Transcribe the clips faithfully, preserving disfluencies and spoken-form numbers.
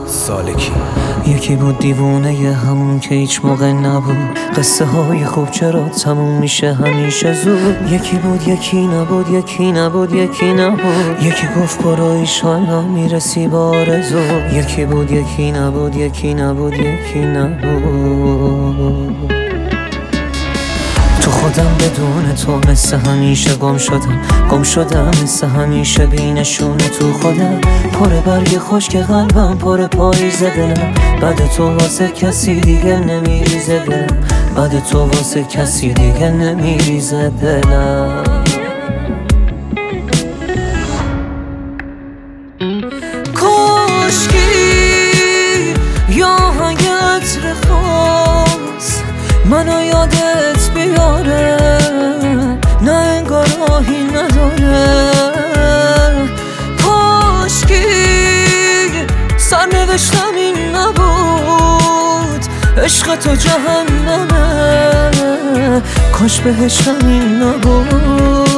سالکی. یکی بود دیوونه ی همون که هیچ موقع نبود، قصه های خوب چرا تموم میشه همیشه زود. یکی بود یکی نبود، یکی نبود یکی نبود، یکی گفت برو ایشالا میرسی با آرزو. یکی بود یکی نبود، یکی نبود یکی نبود. تو خودم بدون تو مثل همیشه گم شدم، گم شدم مثل همیشه بینشونه تو خودم. پر برگ خشک قلبم، پر پاییز دلم، بعد تو واسه کسی دیگه نمیریزه دلم، بعد تو واسه کسی دیگه نمیریزه دلم. کاشکی یا اگه عطر خاص منو یادت بیاره، نه انگار راهی نداره. کاشکی سرنوشتم این نبود، عشق تو جهنمه، کاش بهشتم این نبود.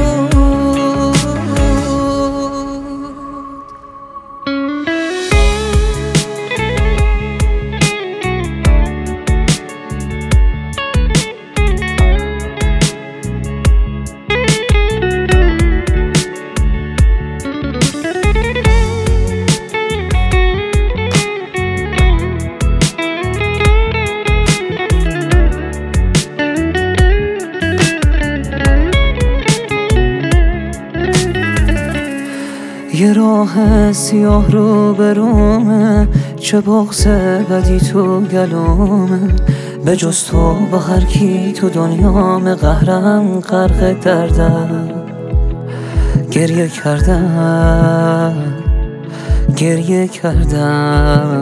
یه راه سیاه رو برومه، چه بغض بدی تو گلومه، به جز تو با هر کی تو دنیام قهرم غرق دردم. گریه کردم گریه کردم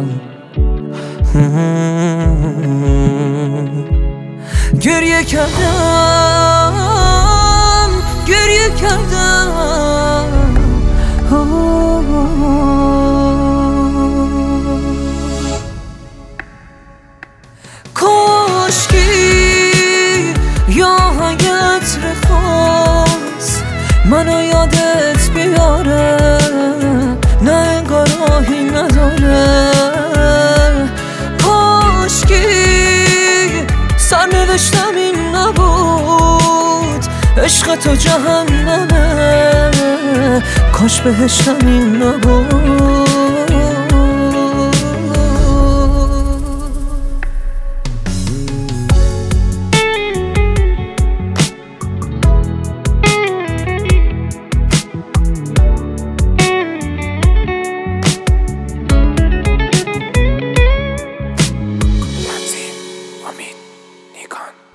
گریه کردم گریه کردم. کاشکی یا اگه عطر خاص منو یادت بیاره، نه انگار راهی نداره. کاشکی سرنوشتم این نبود، عشق تو جهنمه، کاش بهشتم این نبود. امین نیکان.